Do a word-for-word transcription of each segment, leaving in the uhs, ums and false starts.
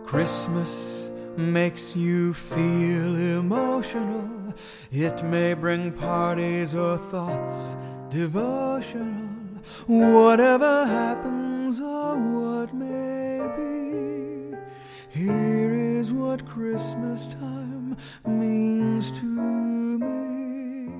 Christmas makes you feel emotional. It may bring parties or thoughts devotional. Whatever happens or what may be, here is what Christmas time means to me.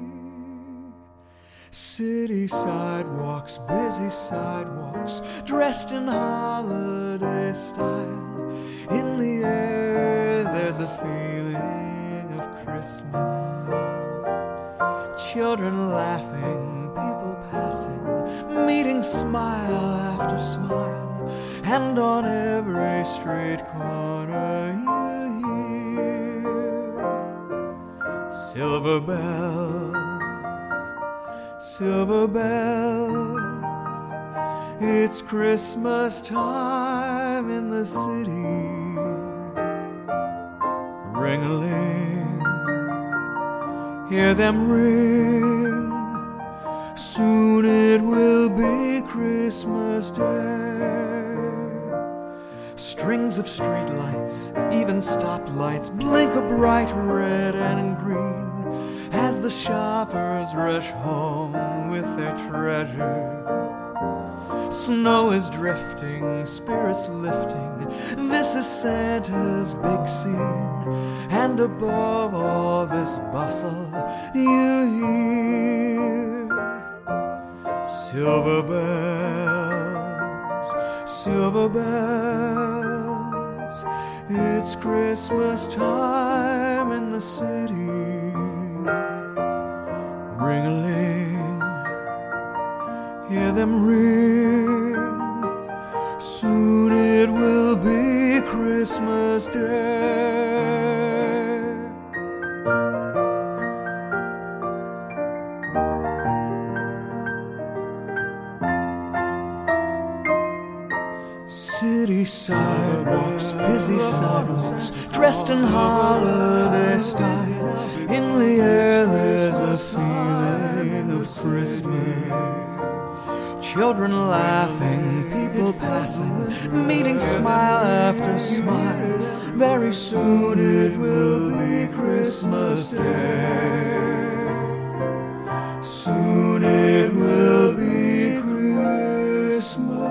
City sidewalks, busy sidewalks, dressed in holiday style. In the air there's a feeling of Christmas. Children laughing, people passing, meeting smile after smile. And on every street corner you hear silver bells, silver bells. It's Christmas time in the city. Ring-a-ling, hear them ring. Soon it will be Christmas Day. Strings of streetlights, even stoplights, blink a bright red and green as the shoppers rush home with their treasures. Snow is drifting, spirits lifting. This is Santa's big scene. And above all this bustle you hear silver bells, silver bells. It's Christmas time in the city. Ring-a-ling, hear them ring. Soon it will be Christmas Day. City sidewalks, busy sidewalks, dressed in holiday style. In the air there's a feeling of Christmas. Children laughing, people passing, meeting smile after smile. Very soon it will be Christmas Day. Soon it will be Christmas.